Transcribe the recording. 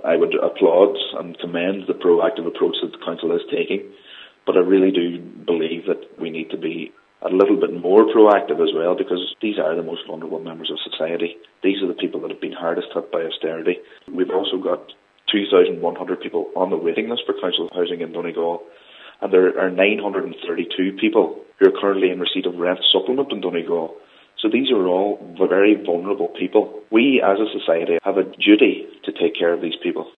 I would applaud and commend the proactive approach that the Council is taking, but I really do believe that we need to be a little bit more proactive as well, because these are the most vulnerable members of society. These are the people that have been hardest hit by austerity. We've also got 2,100 people on the waiting list for council housing in Donegal, and there are 932 people who are currently in receipt of rent supplement in Donegal. So these are all very vulnerable people. We as a society have a duty to take care of these people.